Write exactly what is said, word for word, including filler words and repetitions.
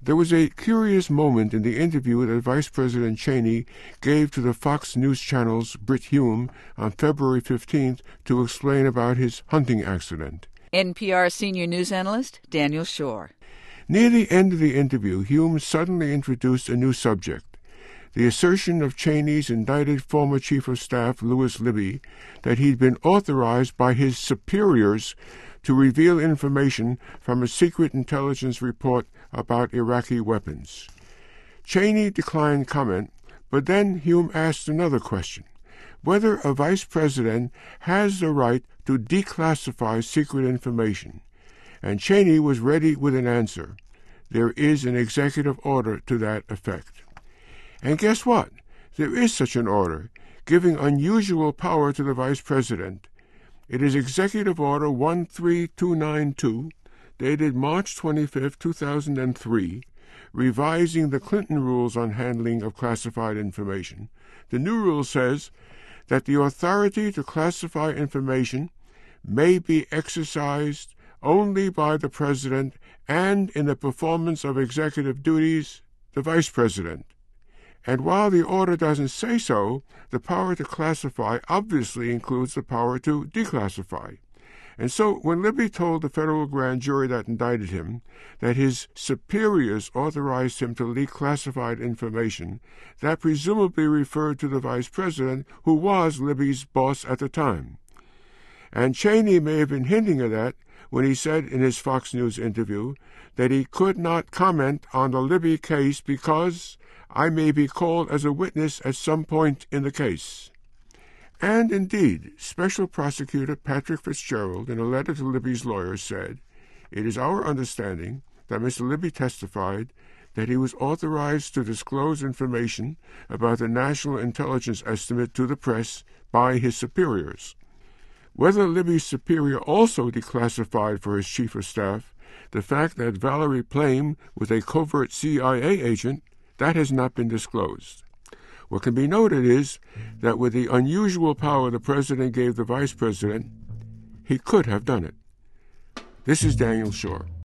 There was a curious moment in the interview that Vice President Cheney gave to the Fox News Channel's Brit Hume on February fifteenth to explain about his hunting accident. N P R senior news analyst Daniel Schorr. Near the end of the interview, Hume suddenly introduced a new subject, the assertion of Cheney's indicted former Chief of Staff, Lewis Libby, that he'd been authorized by his superiors to reveal information from a secret intelligence report about Iraqi weapons. Cheney declined comment, but then Hume asked another question, whether a vice president has the right to declassify secret information. And Cheney was ready with an answer. There is an executive order to that effect. And guess what? There is such an order, giving unusual power to the vice president. It is Executive Order one three two nine two, dated March twenty-fifth, two thousand three, revising the Clinton rules on handling of classified information. The new rule says that the authority to classify information may be exercised only by the president and, in the performance of executive duties, the vice president. And while the order doesn't say so, the power to classify obviously includes the power to declassify. And so when Libby told the federal grand jury that indicted him that his superiors authorized him to leak classified information, that presumably referred to the vice president, who was Libby's boss at the time. And Cheney may have been hinting at that when he said in his Fox News interview that he could not comment on the Libby case because I may be called as a witness at some point in the case. And indeed, Special Prosecutor Patrick Fitzgerald, in a letter to Libby's lawyers, said, "It is our understanding that Mister Libby testified that he was authorized to disclose information about the national intelligence estimate to the press by his superiors. Whether Libby's superior also declassified for his chief of staff the fact that Valerie Plame was a covert C I A agent, that has not been disclosed. What can be noted is that with the unusual power the president gave the vice president, he could have done it." This is Daniel Schorr.